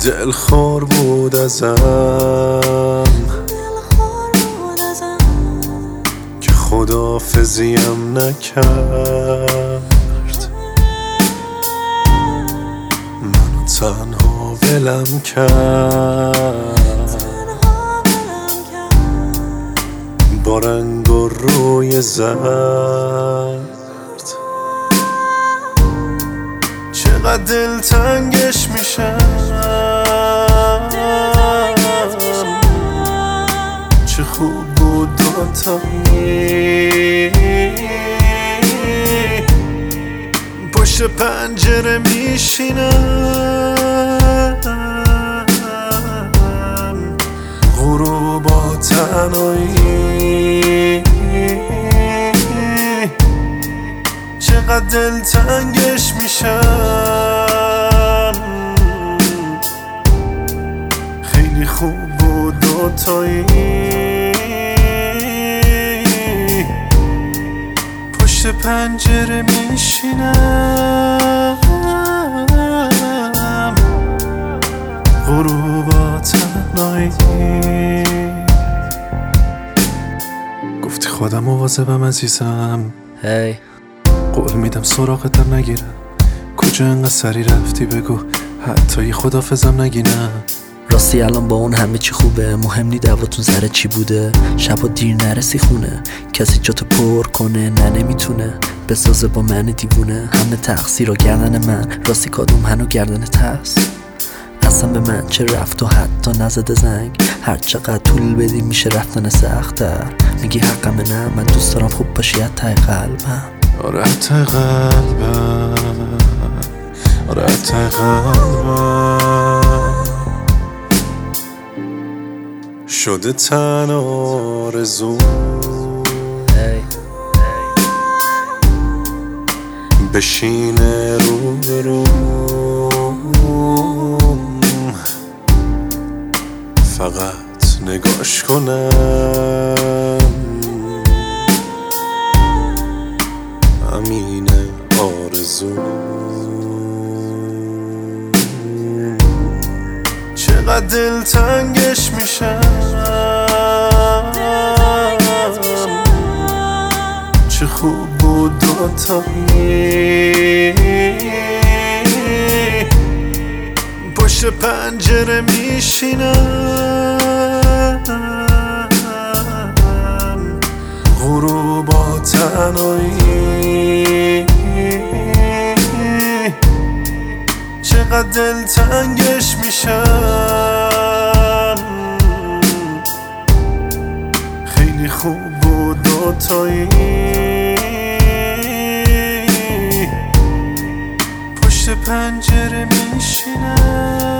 دلخور بود ازم که خداحافظیم نکرد، منو تنها ولم کرد با رنگ و روی زرد. چقدر دلتنگش میشم، چه خوب بود دوتایی پشت پنجره میشینم، غروبا تنهایی چقدر دلتنگش میشم. خیلی خوب بود دوتایی پشت پنجره میشینم، غروبا تنهایی. گفتی خودم مواظبم عزیزم، هی قول میدم سراغت نگیرم. کجا انقدر سری رفتی بگو، حتی یه خداحافظم نگی نه. راستی الان با اون همه چی خوبه، مهم نی دعواتون سر چی بوده. شبا دیر نرسی خونه، کسی جاتو پر کنه نه نمیتونه، بسازه با من دیوونه. همه تقصیر و گردن من، راستی کادوم هنو گردنت هست. اصلا به من چه رفت و حتی نزده زنگ، هر چقدر طول بدی میشه رفتن سخت‌تر. میگی حقمه نه، من دوست دارم خوب باشی ته قلبم. آره ته قلبم، آره ته قلبم شده تن آرزو بشینه رو به رو، فقط نگاش کنم، همینه آرزو. چقدر دلتنگش میشم، چه خوب بود دوتایی پشت پنجره میشینم، غروبا تنهایی چقدر دلتنگش میشم. خیلی خوب بود دوتایی پشت پنجره میشینم.